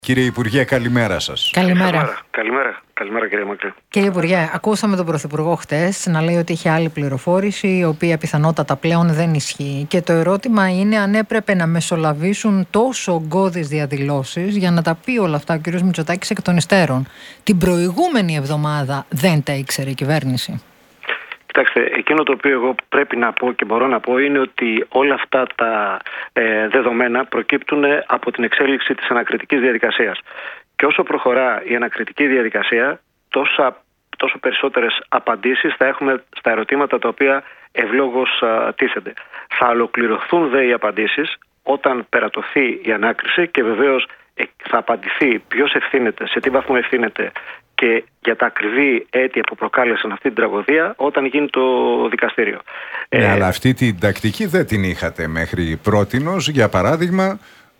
Κύριε Υπουργέ, καλημέρα σας. Καλημέρα. Καλημέρα κύριε Μακρύ. Κύριε Υπουργέ, ακούσαμε τον Πρωθυπουργό χτες να λέει ότι είχε άλλη πληροφόρηση, η οποία πιθανότατα πλέον δεν ισχύει. Και το ερώτημα είναι αν έπρεπε να μεσολαβήσουν τόσο ογκώδεις διαδηλώσεις για να τα πει όλα αυτά ο κ. Μητσοτάκης εκ των υστέρων. Την προηγούμενη εβδομάδα δεν τα ήξερε η κυβέρνηση. Κοιτάξτε, εκείνο το οποίο εγώ πρέπει να πω και μπορώ να πω είναι ότι όλα αυτά τα δεδομένα προκύπτουν από την εξέλιξη της ανακριτικής διαδικασίας. Και όσο προχωρά η ανακριτική διαδικασία, τόσο περισσότερες απαντήσεις θα έχουμε στα ερωτήματα τα οποία ευλόγως τίθενται. Θα ολοκληρωθούν δε οι απαντήσεις όταν περατωθεί η ανάκριση και βεβαίως θα απαντηθεί ποιος ευθύνεται, σε τι βαθμό ευθύνεται και για τα ακριβή αίτια που προκάλεσαν αυτή την τραγωδία όταν γίνει το δικαστήριο. Ναι, αλλά αυτή την τακτική δεν την είχατε μέχρι πρότινος. Για παράδειγμα,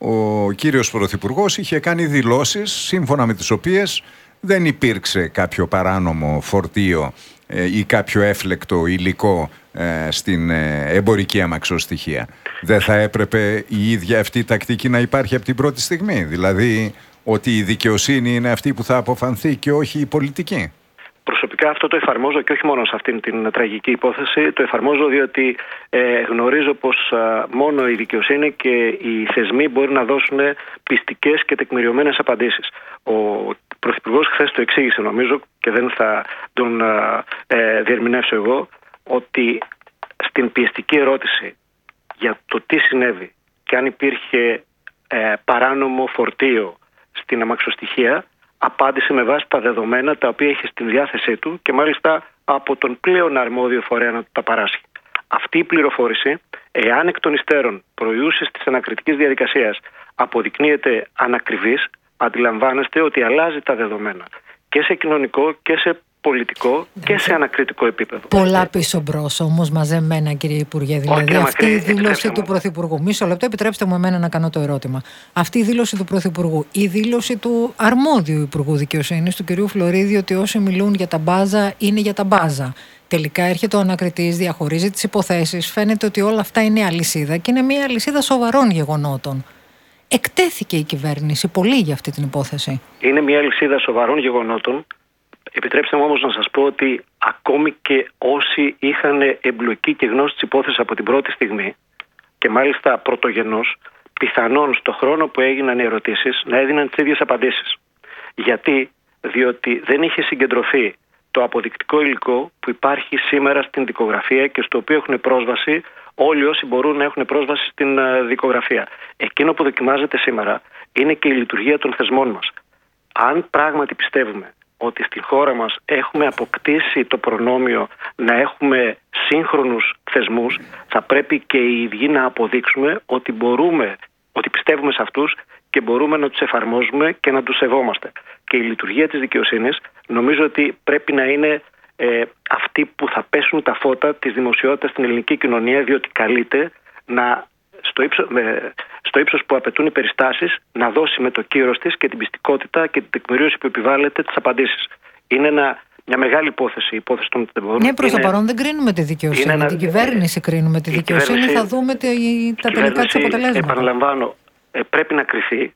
ο κύριος Πρωθυπουργός είχε κάνει δηλώσεις σύμφωνα με τις οποίες δεν υπήρξε κάποιο παράνομο φορτίο ή κάποιο έφλεκτο υλικό στην εμπορική αμαξοστοιχεία. Δεν θα έπρεπε η ίδια αυτή η τακτική να υπάρχει από την πρώτη στιγμή? Δηλαδή ότι η δικαιοσύνη είναι αυτή που θα αποφανθεί και όχι η πολιτική. Προσωπικά αυτό το εφαρμόζω και όχι μόνο σε αυτήν την τραγική υπόθεση. Το εφαρμόζω διότι γνωρίζω πως μόνο η δικαιοσύνη και οι θεσμοί μπορεί να δώσουν πιστικές και τεκμηριωμένες απαντήσεις. Ο Πρωθυπουργός χθες το εξήγησε, νομίζω, και δεν θα τον διερμηνεύσω εγώ, ότι στην πιεστική ερώτηση για το τι συνέβη και αν υπήρχε παράνομο φορτίο στην αμαξοστοιχεία, απάντησε με βάση τα δεδομένα τα οποία είχε στην διάθεσή του και μάλιστα από τον πλέον αρμόδιο φορέα να τα παράσχει. Αυτή η πληροφόρηση, εάν εκ των υστέρων προϊούσης της ανακριτικής διαδικασίας αποδεικνύεται ανακριβής, αντιλαμβάνεστε ότι αλλάζει τα δεδομένα και σε κοινωνικό και σε πολιτικό και σε ανακριτικό επίπεδο. Πολλά πίσω μπρος όμως μαζεμένα, κύριε Υπουργέ. Δηλαδή, αυτή η δήλωση του Πρωθυπουργού. Μισό λεπτό, επιτρέψτε μου εμένα να κάνω το ερώτημα. Αυτή η δήλωση του Πρωθυπουργού, η δήλωση του αρμόδιου Υπουργού Δικαιοσύνης, του κυρίου Φλωρίδη, ότι όσοι μιλούν για τα μπάζα είναι για τα μπάζα. Τελικά έρχεται ο ανακριτής, διαχωρίζει τις υποθέσεις. Φαίνεται ότι όλα αυτά είναι αλυσίδα και είναι μια αλυσίδα σοβαρών γεγονότων. Εκτέθηκε η κυβέρνηση πολύ για αυτή την υπόθεση. Είναι μια αλυσίδα σοβαρών γεγονότων. Επιτρέψτε μου όμως να σας πω ότι ακόμη και όσοι είχαν εμπλοκή και γνώση της υπόθεσης από την πρώτη στιγμή και μάλιστα πρωτογενώς, πιθανόν στο χρόνο που έγιναν οι ερωτήσεις να έδιναν τις ίδιες απαντήσεις. Γιατί? Διότι δεν είχε συγκεντρωθεί το αποδεικτικό υλικό που υπάρχει σήμερα στην δικογραφία και στο οποίο έχουν πρόσβαση όλοι όσοι μπορούν να έχουν πρόσβαση στην δικογραφία. Εκείνο που δοκιμάζεται σήμερα είναι και η λειτουργία των θεσμών μας. Αν πράγματι πιστεύουμε ότι στη χώρα μας έχουμε αποκτήσει το προνόμιο να έχουμε σύγχρονους θεσμούς, θα πρέπει και οι ίδιοι να αποδείξουμε ότι ότι πιστεύουμε σε αυτούς και μπορούμε να τους εφαρμόζουμε και να τους σεβόμαστε. Και η λειτουργία της δικαιοσύνης νομίζω ότι πρέπει να είναι αυτοί που θα πέσουν τα φώτα της δημοσιότητας στην ελληνική κοινωνία, διότι καλείται να στο ύψος που απαιτούν οι περιστάσεις να δώσει με το κύρος της και την πιστικότητα και την τεκμηρίωση που επιβάλλεται τις απαντήσεις. Είναι μια μεγάλη υπόθεση, η υπόθεση των τεμπόρων. Ναι, προς το παρόν δεν κρίνουμε τη δικαιοσύνη. Την κυβέρνηση κρίνουμε. Τη δικαιοσύνη θα δούμε τα τελικά της αποτελέσματα. Επαναλαμβάνω, πρέπει να κριθεί.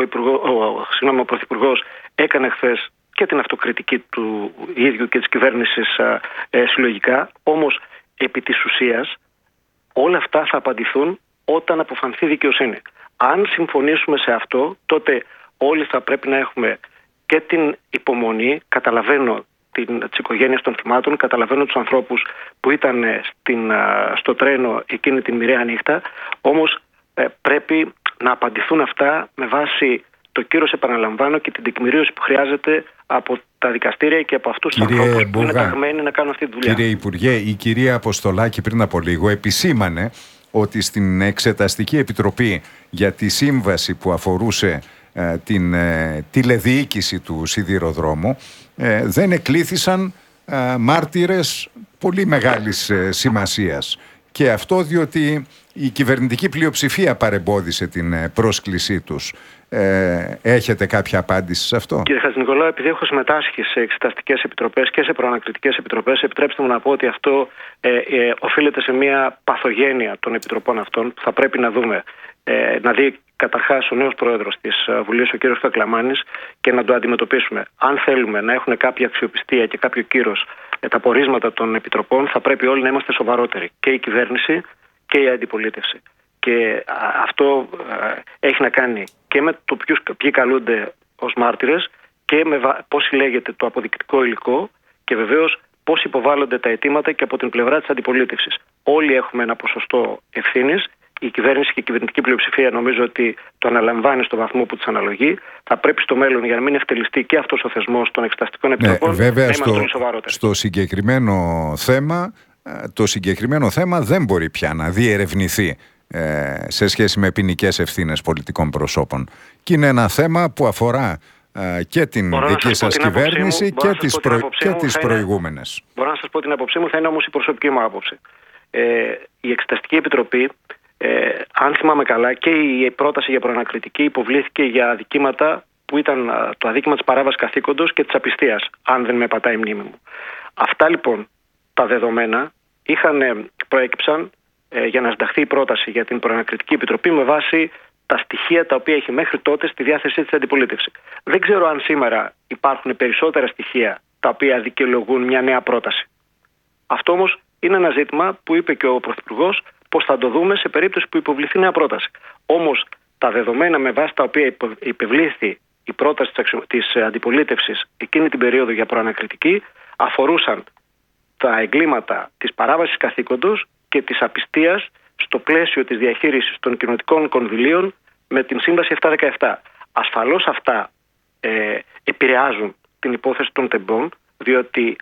Ο Πρωθυπουργός έκανε χθες και την αυτοκριτική του ίδιου και της κυβέρνησης συλλογικά. Όμως, επί της ουσίας, όλα αυτά θα απαντηθούν όταν αποφανθεί δικαιοσύνη. Αν συμφωνήσουμε σε αυτό, τότε όλοι θα πρέπει να έχουμε και την υπομονή. Καταλαβαίνω τις οικογένειες των θυμάτων, καταλαβαίνω τους ανθρώπους που ήταν στο τρένο εκείνη την μοιραία νύχτα, όμως πρέπει να απαντηθούν αυτά με βάση το κύρος, επαναλαμβάνω, και την τεκμηρίωση που χρειάζεται από τα δικαστήρια και από αυτούς τους ανθρώπους που είναι ταγμένοι να κάνουν αυτή τη δουλειά. Κύριε Υπουργέ, η κυρία Αποστολάκη πριν από λίγο επισήμανε ότι στην Εξεταστική Επιτροπή για τη σύμβαση που αφορούσε την τηλεδιοίκηση του σιδηροδρόμου δεν εκλήθησαν μάρτυρες πολύ μεγάλης σημασίας. Και αυτό διότι η κυβερνητική πλειοψηφία παρεμπόδισε την πρόσκλησή τους. Έχετε κάποια απάντηση σε αυτό? Κύριε Χατζηνικολάου, επειδή έχω συμμετάσχει σε εξεταστικές επιτροπές και σε προανακριτικές επιτροπές, επιτρέψτε μου να πω ότι αυτό οφείλεται σε μια παθογένεια των επιτροπών αυτών που θα πρέπει να δούμε, να δει καταρχάς ο νέος πρόεδρος της Βουλής, ο κ. Κακλαμάνης, και να το αντιμετωπίσουμε. Αν θέλουμε να έχουν κάποια αξιοπιστία και κάποιο κύρος τα πορίσματα των επιτροπών, θα πρέπει όλοι να είμαστε σοβαρότεροι. Και η κυβέρνηση και η αντιπολίτευση. Και αυτό έχει να κάνει και με το ποιοι καλούνται ως μάρτυρες και με πώς συλλέγεται το αποδεικτικό υλικό και βεβαίως πώς υποβάλλονται τα αιτήματα και από την πλευρά της αντιπολίτευσης. Όλοι έχουμε ένα ποσοστό ευθύνης. Η κυβέρνηση και η κυβερνητική πλειοψηφία νομίζω ότι το αναλαμβάνει στο βαθμό που της αναλογεί. Θα πρέπει στο μέλλον, για να μην ευτελιστεί και αυτός ο θεσμός των εξεταστικών επιτροπών, βέβαια, να είμαστε όλοι σοβαρότεροι. Στο συγκεκριμένο θέμα δεν μπορεί πια να διερευνηθεί σε σχέση με ποινικές ευθύνες πολιτικών προσώπων. Και είναι ένα θέμα που αφορά και την δική σας κυβέρνηση και τις προηγούμενες. Μπορώ να σας πω την άποψή μου, θα είναι όμως η προσωπική μου άποψη. Η Εξεταστική Επιτροπή, αν θυμάμαι καλά, και η πρόταση για προανακριτική υποβλήθηκε για αδικήματα που ήταν το αδίκημα της παράβασης καθήκοντος και της απιστίας, αν δεν με πατάει η μνήμη μου. Αυτά λοιπόν τα δεδομένα προέκυψαν για να συνταχθεί η πρόταση για την προανακριτική επιτροπή με βάση τα στοιχεία τα οποία έχει μέχρι τότε στη διάθεσή της αντιπολίτευση. Δεν ξέρω αν σήμερα υπάρχουν περισσότερα στοιχεία τα οποία δικαιολογούν μια νέα πρόταση. Αυτό όμως είναι ένα ζήτημα που είπε και ο Πρωθυπουργός πως θα το δούμε σε περίπτωση που υποβληθεί νέα πρόταση. Όμως τα δεδομένα με βάση τα οποία υπευλήθη η πρόταση της αντιπολίτευσης εκείνη την περίοδο για προανακριτική αφορούσαν τα εγκλήματα της παράβασης καθήκοντος και της απιστίας στο πλαίσιο της διαχείρισης των κοινοτικών κονδυλίων με την Σύμβαση 717. Ασφαλώς αυτά επηρεάζουν την υπόθεση των τεμπών, διότι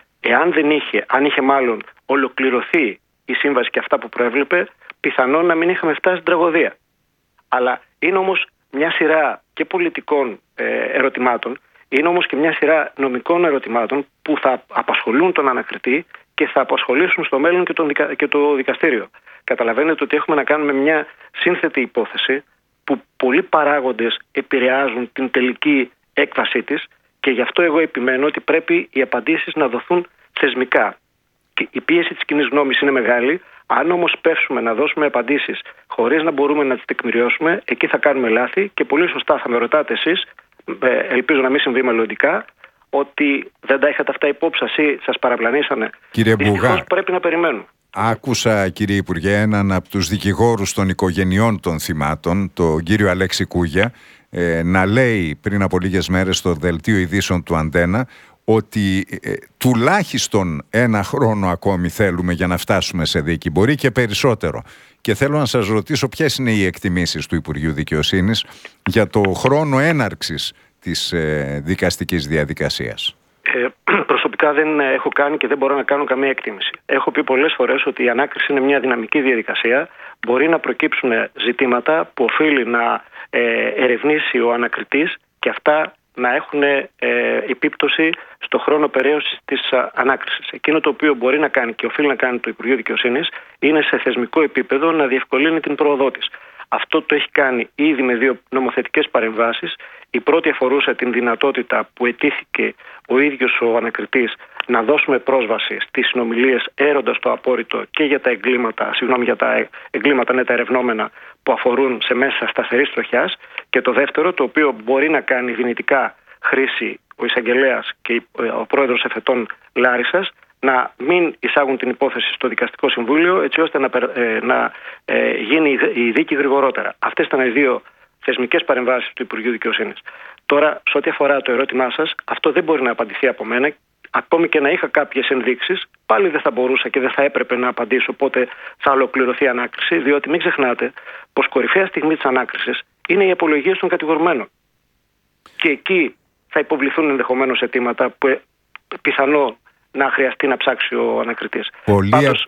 αν είχε μάλλον ολοκληρωθεί η Σύμβαση και αυτά που προέβλεπε, πιθανόν να μην είχαμε φτάσει στην τραγωδία. Αλλά είναι όμως μια σειρά και πολιτικών ερωτημάτων, είναι όμως και μια σειρά νομικών ερωτημάτων που θα απασχολούν τον ανακριτή και θα απασχολήσουν στο μέλλον και το δικαστήριο. Καταλαβαίνετε ότι έχουμε να κάνουμε μια σύνθετη υπόθεση που πολλοί παράγοντες επηρεάζουν την τελική έκβασή της και γι' αυτό εγώ επιμένω ότι πρέπει οι απαντήσεις να δοθούν θεσμικά. Και η πίεση της κοινής γνώμης είναι μεγάλη. Αν όμως πέσουμε να δώσουμε απαντήσεις χωρίς να μπορούμε να τις τεκμηριώσουμε, εκεί θα κάνουμε λάθη και πολύ σωστά θα με ρωτάτε εσείς, ελπίζω να μην συμβεί μελλοντικά, ότι δεν τα είχατε αυτά υπόψη σας ή σας παραπλανήσανε. Κύριε Μπουγά, πρέπει να περιμένουμε. Άκουσα, κύριε Υπουργέ, έναν από τους δικηγόρους των οικογενειών των θυμάτων, τον κύριο Αλέξη Κούγια, να λέει πριν από λίγες μέρες στο δελτίο ειδήσεων του Αντένα ότι τουλάχιστον ένα χρόνο ακόμη θέλουμε για να φτάσουμε σε δίκη, μπορεί και περισσότερο. Και θέλω να σας ρωτήσω ποιες είναι οι εκτιμήσεις του Υπουργείου Δικαιοσύνης για το χρόνο έναρξης της δικαστικής διαδικασίας. Προσωπικά δεν έχω κάνει και δεν μπορώ να κάνω καμία εκτίμηση. Έχω πει πολλές φορές ότι η ανάκριση είναι μια δυναμική διαδικασία. Μπορεί να προκύψουν ζητήματα που οφείλει να ερευνήσει ο ανακριτής και αυτά να έχουν επίπτωση στο χρόνο περαίωσης της ανάκρισης. Εκείνο το οποίο μπορεί να κάνει και οφείλει να κάνει το Υπουργείο Δικαιοσύνης είναι σε θεσμικό επίπεδο να διευκολύνει την πρόοδό της. Αυτό το έχει κάνει ήδη με 2 νομοθετικές παρεμβάσεις. Η πρώτη αφορούσε την δυνατότητα που αιτήθηκε ο ίδιος ο ανακριτής να δώσουμε πρόσβαση στις συνομιλίες έροντας το απόρριτο και για τα εγκλήματα, τα ερευνόμενα που αφορούν σε μέσα σταθερής τροχιάς. Και το δεύτερο, το οποίο μπορεί να κάνει δυνητικά χρήση ο εισαγγελέας και ο πρόεδρος εφετών Λάρισσας, να μην εισάγουν την υπόθεση στο Δικαστικό Συμβούλιο έτσι ώστε να γίνει η δίκη γρηγορότερα. Αυτές ήταν οι 2 θεσμικές παρεμβάσεις του Υπουργείου Δικαιοσύνης. Τώρα, σε ό,τι αφορά το ερώτημά σας, αυτό δεν μπορεί να απαντηθεί από μένα. Ακόμη και να είχα κάποιες ενδείξεις, πάλι δεν θα μπορούσα και δεν θα έπρεπε να απαντήσω πότε θα ολοκληρωθεί η ανάκριση, διότι μην ξεχνάτε πως κορυφαία στιγμή της ανάκρισης είναι οι απολογίες των κατηγορουμένων. Και εκεί θα υποβληθούν ενδεχομένως αιτήματα που πιθανό να χρειαστεί να ψάξει ο ανακριτής. Πάντως,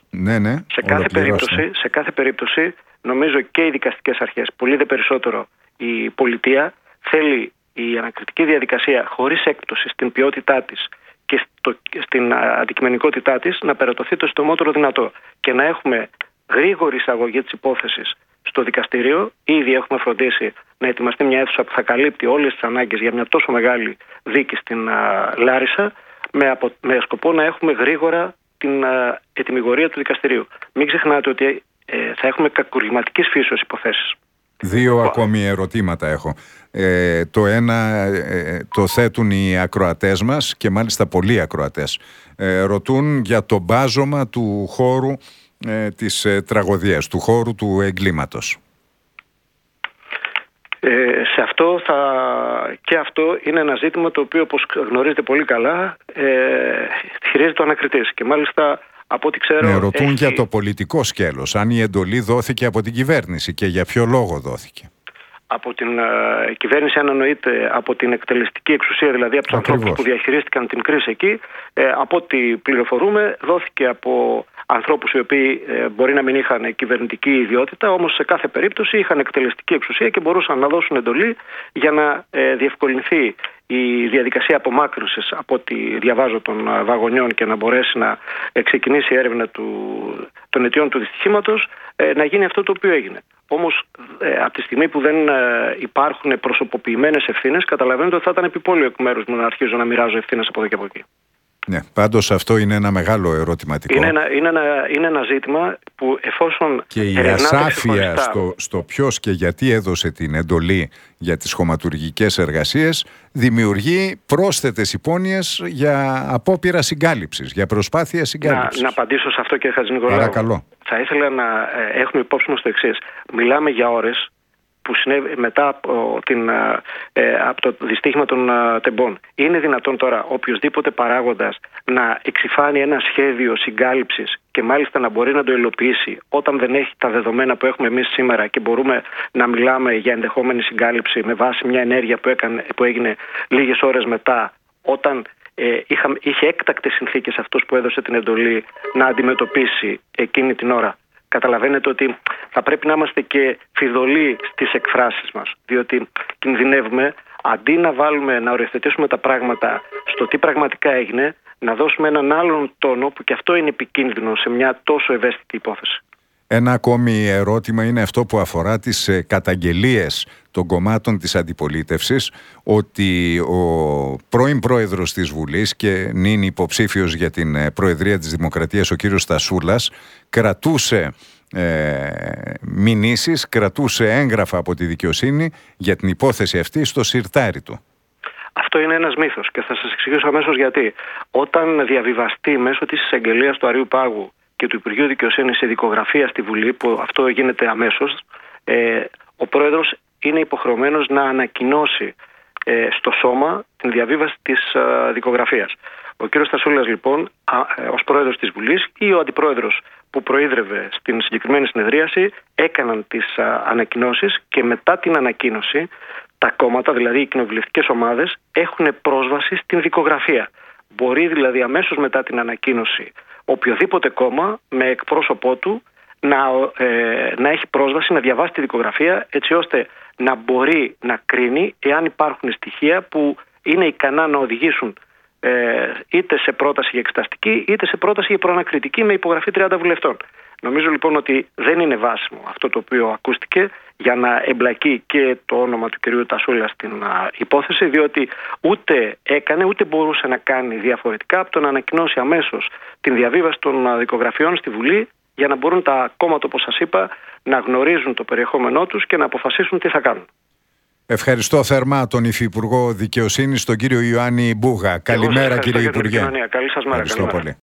σε κάθε περίπτωση, νομίζω και οι δικαστικές αρχές, πολύ δε περισσότερο η πολιτεία, θέλει η ανακριτική διαδικασία χωρίς έκπτωση στην ποιότητά της και στην αντικειμενικότητά της να περατωθεί το συντομότερο δυνατό και να έχουμε γρήγορη εισαγωγή της υπόθεσης στο δικαστήριο. Ήδη έχουμε φροντίσει να ετοιμαστεί μια αίθουσα που θα καλύπτει όλες τις ανάγκες για μια τόσο μεγάλη δίκη στην Λάρισα, με σκοπό να έχουμε γρήγορα την ετυμηγορία του δικαστηρίου. Μην ξεχνάτε ότι θα έχουμε κακουργηματικής φύσεως υποθέσεις. Δύο ακόμη ερωτήματα έχω. Το ένα το θέτουν οι ακροατές μας και μάλιστα πολλοί ακροατές. Ρωτούν για το μπάζωμα του χώρου της τραγωδίας, του χώρου του εγκλήματος. Σε αυτό και αυτό είναι ένα ζήτημα το οποίο, όπως γνωρίζετε πολύ καλά, χειρίζεται ο ανακριτής. Και μάλιστα, από ό,τι ξέρω... ρωτούν για το πολιτικό σκέλος, αν η εντολή δόθηκε από την κυβέρνηση και για ποιο λόγο δόθηκε. Από την κυβέρνηση, αν εννοείται από την εκτελεστική εξουσία, δηλαδή από τους ανθρώπους που διαχειρίστηκαν την κρίση εκεί, από ό,τι πληροφορούμε, δόθηκε από ανθρώπους οι οποίοι μπορεί να μην είχαν κυβερνητική ιδιότητα, όμως σε κάθε περίπτωση είχαν εκτελεστική εξουσία και μπορούσαν να δώσουν εντολή για να διευκολυνθεί η διαδικασία απομάκρυνσης, από ό,τι διαβάζω, των βαγονιών και να μπορέσει να ξεκινήσει η έρευνα των αιτιών του δυστυχήματος, να γίνει αυτό το οποίο έγινε. Όμως, από τη στιγμή που δεν υπάρχουν προσωποποιημένες ευθύνες, καταλαβαίνετε ότι θα ήταν επιπόλαιο εκ μέρους μου να αρχίζω να μοιράζω ευθύνες από εδώ και από εκεί. Ναι, πάντως αυτό είναι ένα μεγάλο ερωτηματικό. Είναι ένα ζήτημα που, εφόσον... Και η ασάφεια στο ποιος και γιατί έδωσε την εντολή για τις χωματουργικές εργασίες δημιουργεί πρόσθετες υπόνοιες για απόπειρα συγκάλυψης, για προσπάθεια συγκάλυψης. Να απαντήσω σε αυτό, κύριε Χατζηνικολάου. Παρακαλώ. Θα ήθελα να έχουμε υπόψη μας το εξής. Μιλάμε για ώρες που συνέβη μετά από το δυστύχημα των τεμπών. Είναι δυνατόν τώρα οποιοσδήποτε παράγοντας να εξυφάνει ένα σχέδιο συγκάλυψης και μάλιστα να μπορεί να το υλοποιήσει όταν δεν έχει τα δεδομένα που έχουμε εμείς σήμερα και μπορούμε να μιλάμε για ενδεχόμενη συγκάλυψη με βάση μια ενέργεια που έγινε λίγες ώρες μετά, όταν είχε έκτακτες συνθήκες αυτός που έδωσε την εντολή να αντιμετωπίσει εκείνη την ώρα. Καταλαβαίνετε ότι θα πρέπει να είμαστε και φιδωλοί στις εκφράσεις μας, διότι κινδυνεύουμε, αντί να οριοθετήσουμε τα πράγματα στο τι πραγματικά έγινε, να δώσουμε έναν άλλον τόνο που και αυτό είναι επικίνδυνο σε μια τόσο ευαίσθητη υπόθεση. Ένα ακόμη ερώτημα είναι αυτό που αφορά τις καταγγελίες των κομμάτων της αντιπολίτευσης ότι ο πρώην πρόεδρος της Βουλής και νυν υποψήφιος για την Προεδρία της Δημοκρατίας, ο κύριος Στασούλας, κρατούσε μηνύσεις, κρατούσε έγγραφα από τη δικαιοσύνη για την υπόθεση αυτή στο σιρτάρι του. Αυτό είναι ένας μύθος και θα σας εξηγήσω αμέσως γιατί. Όταν διαβιβαστεί μέσω της εισαγγελίας του Αριού Πάγου και του Υπουργείου Δικαιοσύνης σε δικογραφία στη Βουλή, που αυτό γίνεται αμέσως, ο πρόεδρος είναι υποχρεωμένος να ανακοινώσει στο σώμα την διαβίβαση της δικογραφίας. Ο κύριος Στασούλας, λοιπόν, ως πρόεδρος της Βουλής ή ο αντιπρόεδρος που προείδρευε στην συγκεκριμένη συνεδρίαση, έκαναν τις ανακοινώσεις και μετά την ανακοίνωση τα κόμματα, δηλαδή οι κοινοβουλευτικές ομάδες, έχουν πρόσβαση στην δικογραφία. Μπορεί δηλαδή αμέσως μετά την ανακοίνωση οποιοδήποτε κόμμα με εκπρόσωπό του να έχει πρόσβαση, να διαβάσει τη δικογραφία, έτσι ώστε να μπορεί να κρίνει εάν υπάρχουν στοιχεία που είναι ικανά να οδηγήσουν είτε σε πρόταση για εξεταστική είτε σε πρόταση για προανακριτική με υπογραφή 30 βουλευτών. Νομίζω λοιπόν ότι δεν είναι βάσιμο αυτό το οποίο ακούστηκε για να εμπλακεί και το όνομα του κυρίου Τασούλα στην υπόθεση, διότι ούτε έκανε ούτε μπορούσε να κάνει διαφορετικά από το να ανακοινώσει αμέσως την διαβίβαση των δικογραφιών στη Βουλή για να μπορούν τα κόμματα, όπως σας είπα, να γνωρίζουν το περιεχόμενό τους και να αποφασίσουν τι θα κάνουν. Ευχαριστώ θερμά τον Υφυπουργό Δικαιοσύνης, τον κύριο Ιωάννη Μπούγα. Καλημέρα, κύριε Υπουργέ. Καλή σας μέρα. Ευχαριστώ πολύ.